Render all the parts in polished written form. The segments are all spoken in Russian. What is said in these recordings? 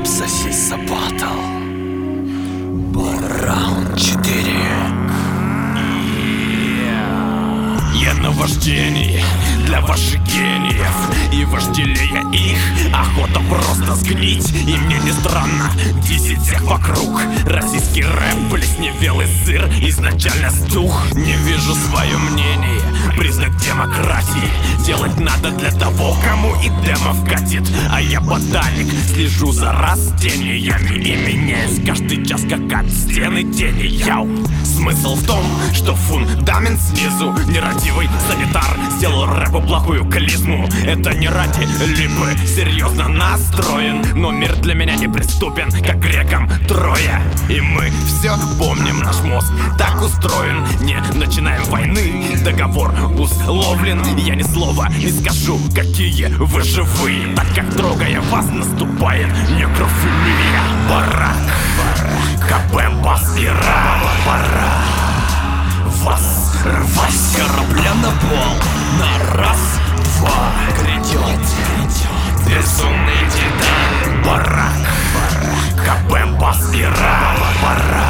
Сосись Батл. Раунд 4. Я на вождении для ваших гениев, и вожделея их охота просто сгнить. И мне не странно, 10 всех вокруг. Российский рэп, плесневелый сыр, изначально стух. Не вижу свое мнение, признак демократии. Делать надо для того, кому и демо вкатит. А я ботаник, слежу за растениями и меняюсь каждый час, как от стены тени. Яу. Смысл в том, что фундамент снизу. Нерадивый санитар сделал рэпу плохую клизму. Это не ради липы, серьезно настроен. Но мир для меня неприступен, как грекам Троя. И мы все помним, наш мозг так устроен. Не начинаем войны, договор условлен. Я ни слова не скажу, какие вы живые, так как, трогая вас, наступает некрофилия. Барак, КП, бас и ра. Пора вас рвать с корабля на пол. На раз, два, грядет безумный титан. Барак, КП, бас и ра. Пора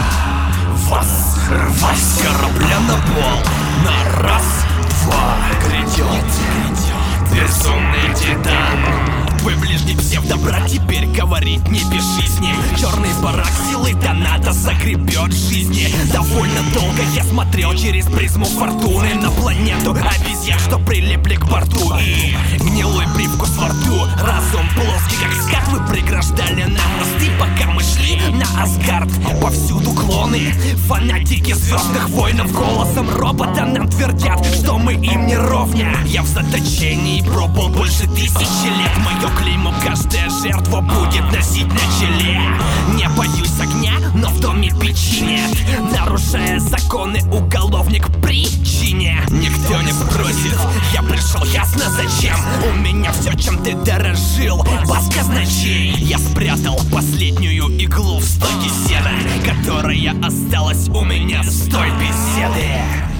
вас рвать с корабля на пол. На раз, два, грядет безумный титан. Твой ближний псевдобрат теперь говорит, не пиши с ней. Черный барак силой доната загребет жизни. Довольно долго я смотрел через призму фортуны на планету обезьян, что прилипли к борту. И гнилой привкус во рту. Разум плоский, как скат, вы преграждали нам мосты, пока мы шли на Асгард. Повсюду клоны, фанатики звездных воинов голосом робота нам твердят, что мы им не ровня. Я в заточении пробыл больше 1000 лет. Мое клеймо каждая жертва будет носить на челе. Не боюсь огня, но в доме печи нет. Нарушая законы, уголовник в причине. Никто не спросит, я пришел ясно зачем. У меня все, чем ты дорожил, бас казначей. Я спрятал последнюю иглу в стоге сена, которая осталась у меня с той беседы.